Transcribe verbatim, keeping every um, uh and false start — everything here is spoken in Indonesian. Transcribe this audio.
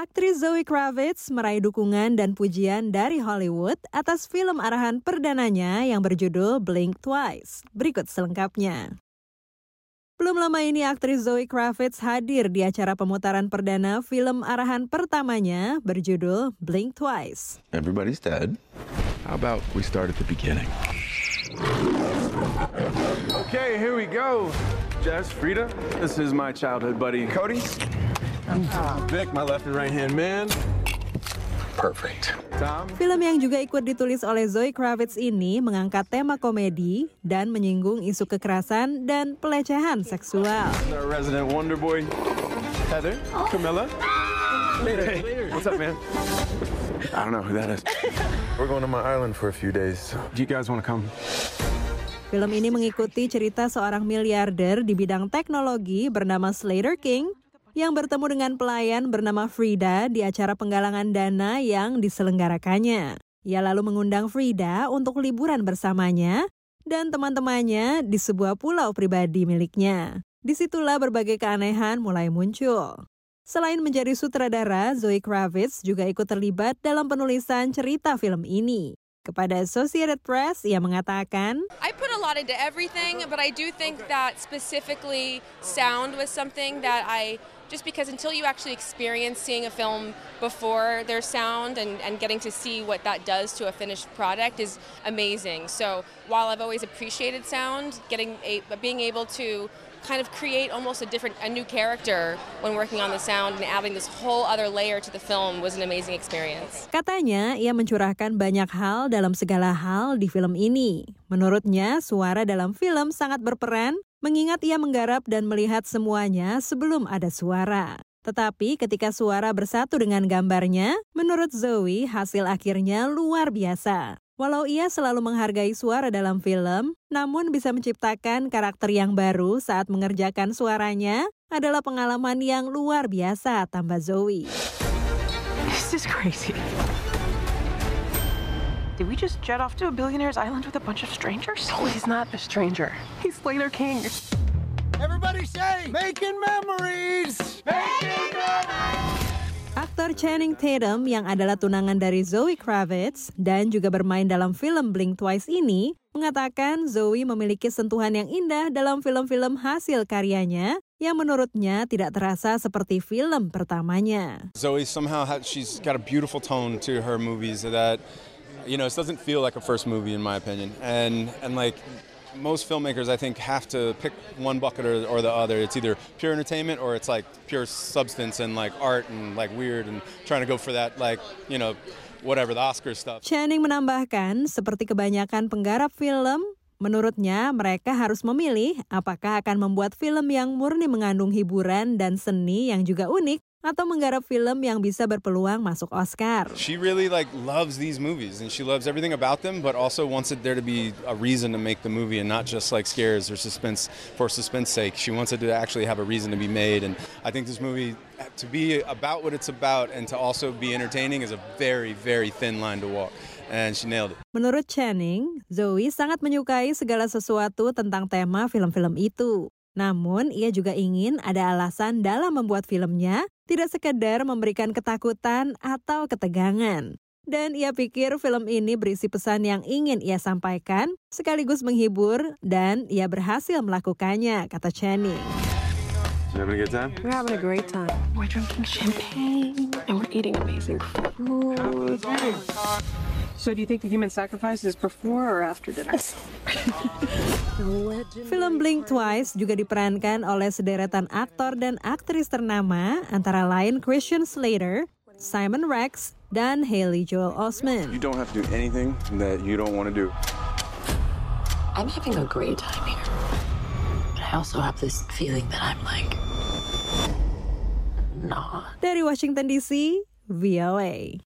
Aktris Zoe Kravitz meraih dukungan dan pujian dari Hollywood atas film arahan perdananya yang berjudul Blink Twice. Berikut selengkapnya. Belum lama ini aktris Zoe Kravitz hadir di acara pemutaran perdana film arahan pertamanya berjudul Blink Twice. Everybody's dead. How about we start at the beginning? Okay, here we go. Jess, Frida, this is my childhood buddy, Cody. Ah, Vic, my left and right hand man. Perfect. Tom. Film yang juga ikut ditulis oleh Zoe Kravitz ini mengangkat tema komedi dan menyinggung isu kekerasan dan pelecehan seksual. Our resident wonder boy, Heather, Camilla. Hey, what's up, man? I don't know who that is. We're going to my island for a few days. Do you guys want to come? Film ini mengikuti cerita seorang miliarder di bidang teknologi bernama Slater King yang bertemu dengan pelayan bernama Frida di acara penggalangan dana yang diselenggarakannya. Ia lalu mengundang Frida untuk liburan bersamanya dan teman-temannya di sebuah pulau pribadi miliknya. Disitulah berbagai keanehan mulai muncul. Selain menjadi sutradara, Zoe Kravitz juga ikut terlibat dalam penulisan cerita film ini. Kepada Associated Press, ia mengatakan, I put a lot into everything, but I do think that specifically sound was something that I, just because until you actually experience seeing a film before there's sound and, and getting to see what that does to a finished product is amazing. So while I've always appreciated sound, getting a, being able to kind of create almost a different, a new character when working on the sound and adding this whole other layer to the film was an amazing experience. Katanya, ia mencurahkan banyak hal dalam segala hal di film ini. Menurutnya, suara dalam film sangat berperan, mengingat ia menggarap dan melihat semuanya sebelum ada suara. Tetapi ketika suara bersatu dengan gambarnya, menurut Zoe, hasil akhirnya luar biasa. Walau ia selalu menghargai suara dalam film, namun bisa menciptakan karakter yang baru saat mengerjakan suaranya adalah pengalaman yang luar biasa, tambah Zoe. This is crazy. Did we just jet off to a billionaire's island with a bunch of strangers? No, he's not a stranger. He's Slater King. Everybody say, making memories! Making memories! Aktor Channing Tatum yang adalah tunangan dari Zoe Kravitz dan juga bermain dalam film Blink Twice ini mengatakan Zoe memiliki sentuhan yang indah dalam film-film hasil karyanya yang menurutnya tidak terasa seperti film pertamanya. Zoe somehow has, she's got a beautiful tone to her movies that, you know, it doesn't feel like a first movie in my opinion, and and like. Most filmmakers, I think, have to pick one bucket or, or the other. It's either pure entertainment or it's like pure substance and like art and like weird and trying to go for that, like, you know, whatever, the Oscar stuff. Channing menambahkan, seperti kebanyakan penggarap film, menurutnya mereka harus memilih apakah akan membuat film yang murni mengandung hiburan dan seni yang juga unik atau menggarap film yang bisa berpeluang masuk Oscar. She really like loves these movies and she loves everything about them, but also wants it there to be a reason to make the movie and not just like scares or suspense for suspense sake. She wants it to actually have a reason to be made, and I think this movie, to be about what it's about and to also be entertaining, is a very, very thin line to walk. And she nailed it. Menurut Channing, Zoe sangat menyukai segala sesuatu tentang tema film-film itu. Namun, ia juga ingin ada alasan dalam membuat filmnya, tidak sekedar memberikan ketakutan atau ketegangan. Dan ia pikir film ini berisi pesan yang ingin ia sampaikan, sekaligus menghibur, dan ia berhasil melakukannya, kata Channing. You having a good time? We're having a great time. We're drinking champagne and we're eating amazing food. So do you think the human sacrifice is before or after dinner? Film Blink Twice juga diperankan oleh sederetan aktor dan aktris ternama, antara lain Christian Slater, Simon Rex, dan Haley Joel Osment. You don't have to do anything that you don't want to do. I'm having a great time here. But I also have this feeling that I'm like, not. Dari Washington D C, V O A.